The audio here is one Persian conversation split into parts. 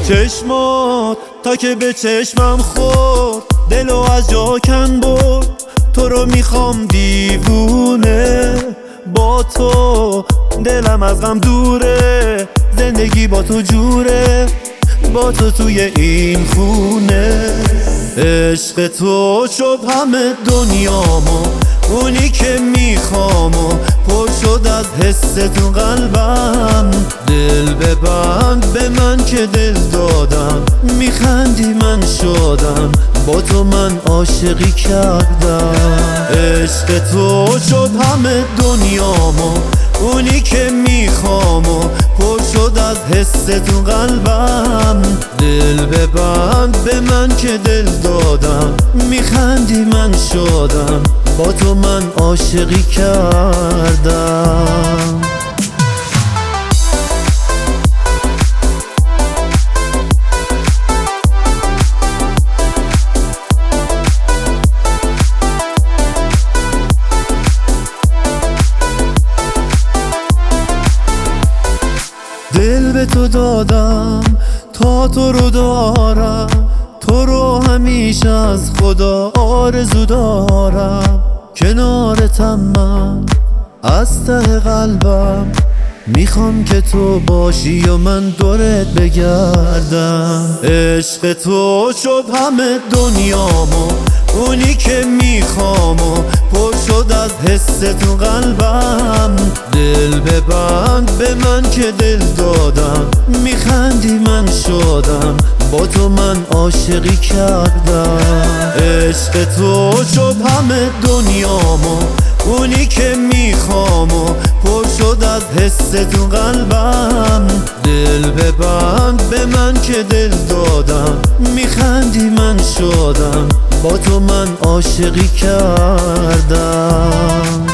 چشمات تا که به چشمم خورد، دلو از جا کن برد. تو رو میخوام دیوونه، با تو دلم از غم دوره. زندگی با تو جوره، با تو توی این خونه. عشق تو شد همه دنیامو، اونی که میخوامو. پر شد از حس تو قلبم، دل ببند به من که دل دادم. میخندی من شدم، با تو من عاشقی کردم. عشق تو شد همه دنیامو، اونی که میخوامو. پر شد از حس تو قلبم، دل ببند به من که دل دادم. میخندی من شدم، با تو من عاشقی کردم. دل به تو دادم تا تو رو دارم، تو رو همیشه از خدا آرزو دارم. کنارتم من از ته قلبم، میخوام که تو باشی و من دورت بگردم. عشق تو شد همه دنیامو، اونی که میخوامو. پر شد از حس تو قلبم، دل ببند به من که دل دادم. میخندی من شدم، با تو من عاشقی کردم. عشق تو شد همه دنیامو، اونی که میخوامو. پر شد از حس تو قلبم، دل ببند به من که دل دادم. میخندی من شدم، با تو من عاشقی کردم.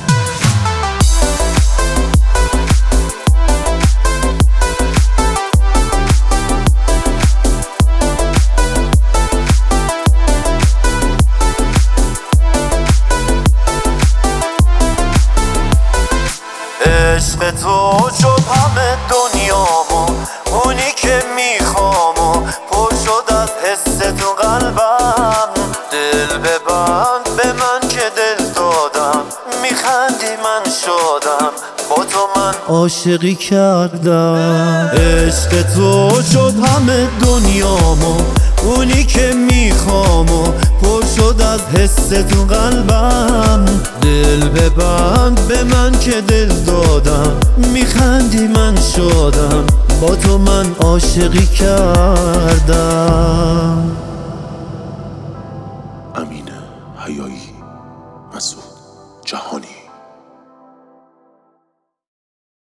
عشق تو شد همه دنیامو، اونی که میخوامو. پر شد از حس تو قلبم، دل ببند به من که دل دادم. میخندی من شدم، با تو من عاشقی کردم. عشق تو شد همه دنیامو، اونی که میخوامو. پر شد از حس تو قلبم، دل ببند به من که دل دادم. میخندی من شدم، با تو من عاشقی کردم. امین حیایی، مسعود جهانی.